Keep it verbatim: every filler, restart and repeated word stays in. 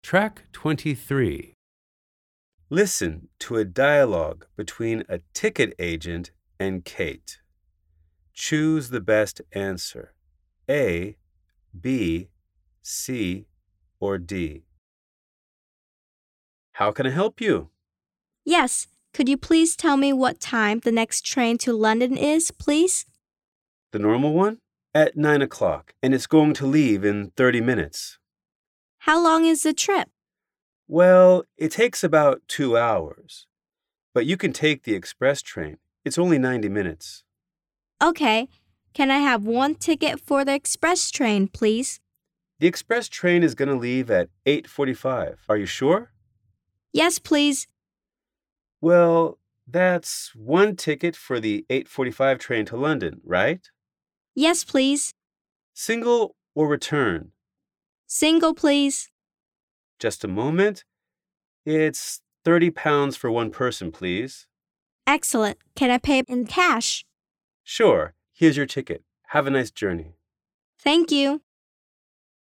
Track twenty-three. Listen to a dialogue between a ticket agent and Kate. Choose the best answer, A, B, C, or D. How can I help you? Yes, could you please tell me what time the next train to London is, please? The normal one? At nine o'clock, and it's going to leave in thirty minutes. How long is the trip? Well, it takes about two hours. But you can take the express train. It's only ninety minutes. Okay, can I have one ticket for the express train, please? The express train is going to leave at eight forty-five. Are you sure? Yes, please. Well, that's one ticket for the eight forty-five train to London, right? Yes, please. Single or return? Single, please. Just a moment. It's thirty pounds for one person, please. Excellent. Can I pay in cash? Sure. Here's your ticket. Have a nice journey. Thank you.